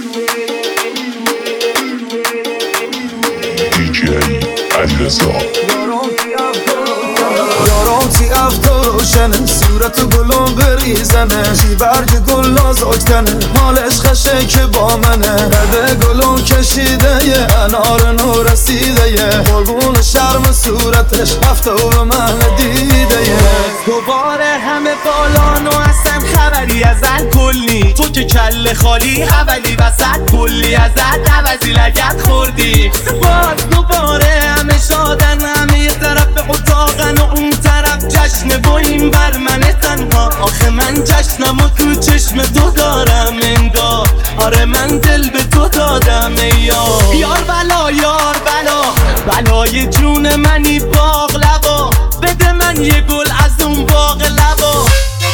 یارم تی افتو روشنه صورت گلم بریزنه چی برگ گل نازک تنه حالش خشه که با منه رده گلم کشیده یه انار نو رسیده یه قربون شرم صورتش هفته و به من دیده یه دوباره همه بالان و اصلا خبری ازت کلی تو که کله خالی اولی وسط کلی ازت عوضی لگت خوردی باز دوباره همه شادن همه یه طرف به اتاقن و اون طرف جشنه با این بر من تنها آخه من جشنم و تو چشم تو دارم انگار آره من دل به تو دادم یار یار بلا یار بلا بلای جون منی باقلبا بده من یه گل از اون باغ لبا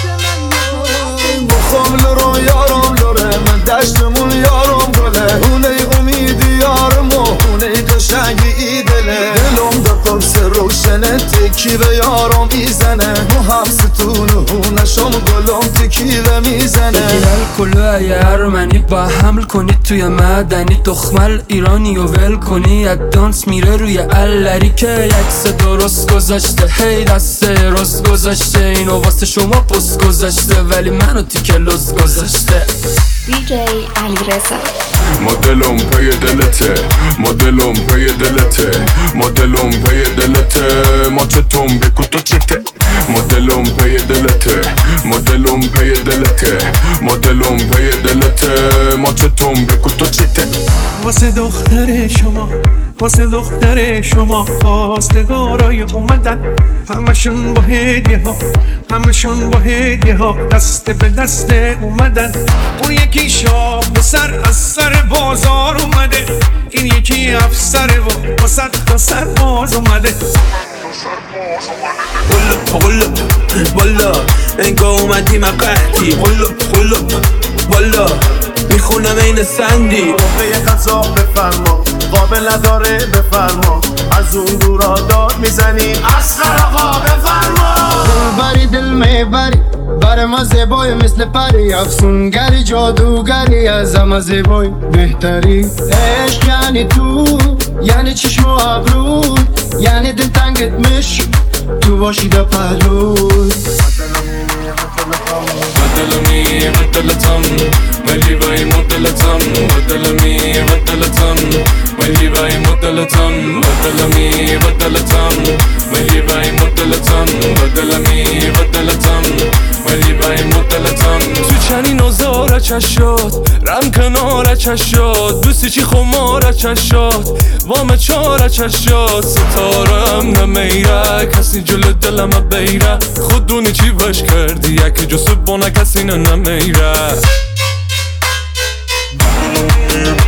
مخام لرو یارم لره من دشتمون یارم گله اونه امیدی یارم و اونه قشنگی دله دلم در قرص روشنه تکی به یارم میزنه و هم ستون و هونشم گلم تکی به میزنه بگیرل کلو یه ارمنی با حمل کنید توی مدنی دخمل ایرانی و ول کنی یک دانس میره روی اللری که یکس درست گذاشته هی دست راست گذاشته اینو واسه شما پست گذاشته ولی منو تیکه لز گذاشته DJ علیرضا مدلم پی دلته مدلم پی دلته مدلم پی دلته ما چطوم بکو تو چته مدلم پی دلته مدلم پی دلته مدلم پی دلته ما چطوم بکو تو چته واسه دختر شما واسه دختر شما خواستگارای اومدن همشون با هدیه ها همشون با هدیه ها دست به دست اومدن اون یکی شاه و سر از سر بازار اومده این یکی افسر و صد تا سر باز اومده قلب والا انگاه اومدی مقهدی قلب والا میخونم این سندی موقع غذا بفرما قابل نداره بفرما از اون دورا داد میزنی اصغر آقا بفرما بری دل میبری بر ما زیبای مثل پری افسونگری جادوگری از همه زیبای بهتری عشق یعنی تو یعنی چشم و ابرو یعنی دل تنگت میشه تو باشی در پهلوی مدلمی مدلتم ولی بای مدلتم مدلمی مدلتم ولی بای مدلتم مدلمی مدلتم ولی بای مدلتم مدلمی مدلتم ولی بای مدلتم تو چنین آزار چشات رم کنار چشات دوستی چی خمار چشات وام چار چشات ستارم نمیره کسی جلو دلم بیره خودونی چی وش کردی یکی جسو بانه کسی نمیره